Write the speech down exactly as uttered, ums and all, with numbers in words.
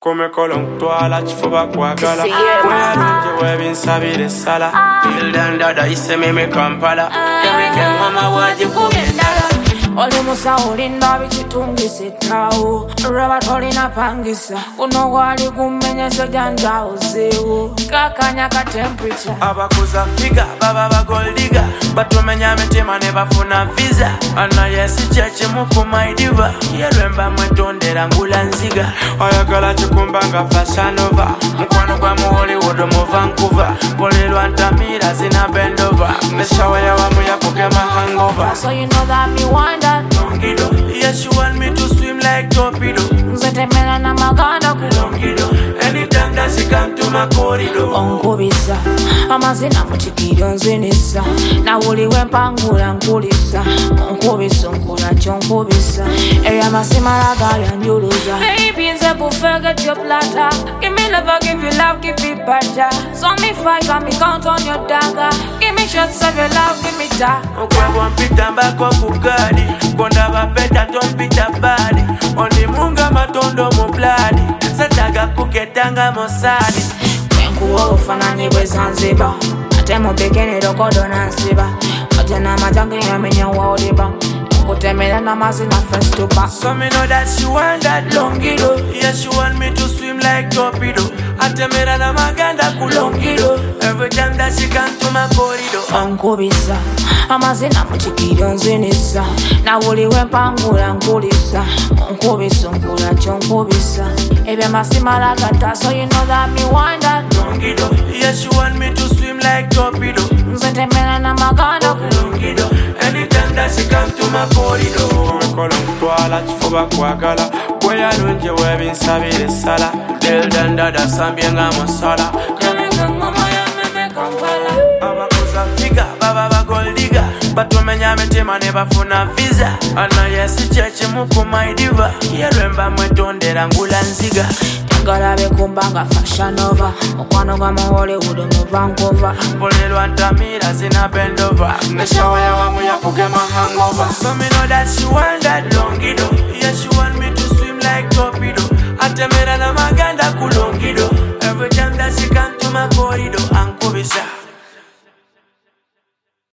Come colon toala chifuba kwagala Mwalunje webinsabire sala Till then dada iseme me kampala Everything mama waji kugendala Oli musa olinda bichitungise tawo Raba tolina pangisa Uno wali kumenyesho janja uziwu Kakanya ka temperature Abakuza figa baba bagoldiga Batumenya metima ne bafuna visa Ana yesi cheche muku maidiva Yelwemba mwetondera ngula nziga Ayagala chikumbanga fashanova Mkwano kwa mu Hollywood mu Vancouver Polilwa ntamira zina bendova Meshawa ya wamu ya pokema hangover. So you know that me want that Longido, yes you want me to swim like torpedo. Nzetemela na maganda ku Longido, anytime that she come to my corridor. Onkubisa, amazina muchikiro nzinisa Na uli wempangula nkulisa Onkubisa, nkula chonkubisa Eya masimala gali anjuluza Baby nze bufege your plata Give me love, I give you love, give me better So me fight, got me count on your dagger Give me shots of your love, give me that Okwa mpita mbako kukadi Konda vapeta tompita badi Ondi munga matondo mubladi Sataga kuketanga mosadi Kuwa ufanani we Zanzibar Atemo bekeni rokodo na nsiba Ajana majangi ya menya wa oliba Kutemela na mazi na first to back. So me know that she want that longido. Yes, she want me to swim like torpedo. Atemela na maganda ku longido. Every time that she come to my corridor. Onkubisa, amazina muchikiro nzinisa Na uli wempangula nkulisa Onkubisa, nkula chonkubisa Ebe masimala gata, so you know that me want that longido. Yes, she want me to swim like torpedo. Nzetemela na maganda ku longido. Anytime that she come to my corridor. Kolon toala chifuba kwagala Mwalunje webinsabire sala Till then dada sambienga mosala Kemenga mama ya meme kampala Abakuza figa baba bagoldiga Batumenya metima ne bafuna visa Ana yesi cheche muku maidiva Yelwemba mwetondera ngula nziga Ngala bekumbanga fashion over Okwano gwa mu Hollywood mu Vancouver Polilwa ntamira zina bendova Neshawa ya wamu ya pokema hangover. So me know that she want that longido. Yes, she want